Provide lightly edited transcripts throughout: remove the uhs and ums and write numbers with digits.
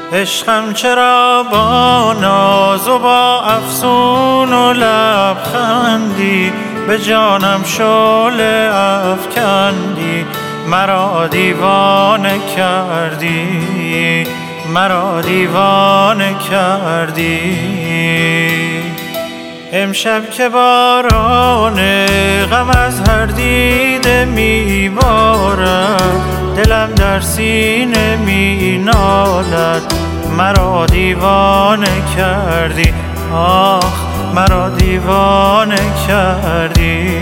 عشقم چرا با ناز و با افسون و لبخندی به جانم شعله افکندی، مرا دیوانه کردی، مرا دیوانه کردی. امشب که باران غم از هر دیده میبارد، دلم در سینه می نالد، مرا دیوانه کردی، آخ مرا دیوانه کردی.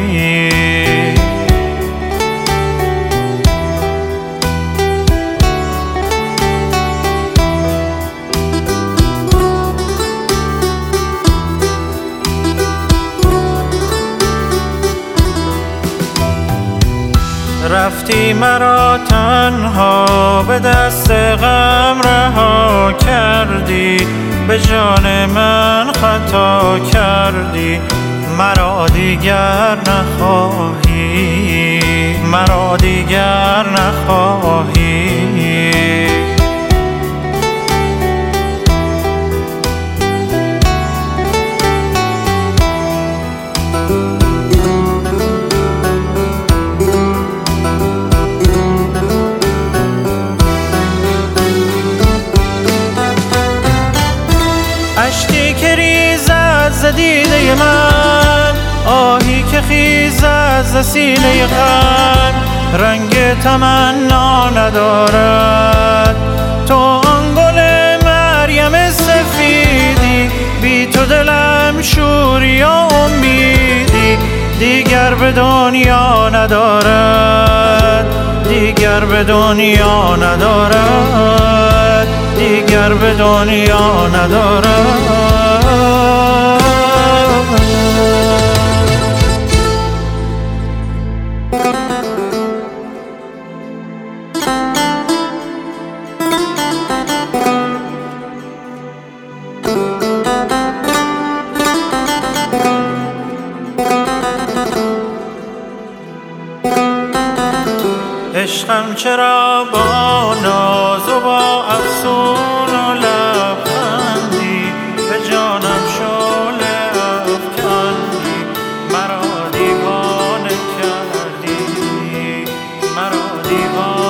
رفتی مرا تنها به دست غم رها کردی، به جان من خطا کردی، مرا دیگر نخواهی، مرا دیگر نخواهی. اشکی که ریزد ز دیده من، آهی که خیزد ز سینه غم، رنگ تمنا ندارد تو آن گل مریم سفیدی، بی تو دلم شوری و امیدی، دیگر به دنیا ندارد، دیگر به دنیا ندارد، دیگر به دنیا ندارد. عشقم چرا با ناز و با افسون و لبخندی به جانم شعله افکندی، مرا دیوانه کردی، مرا دیوانه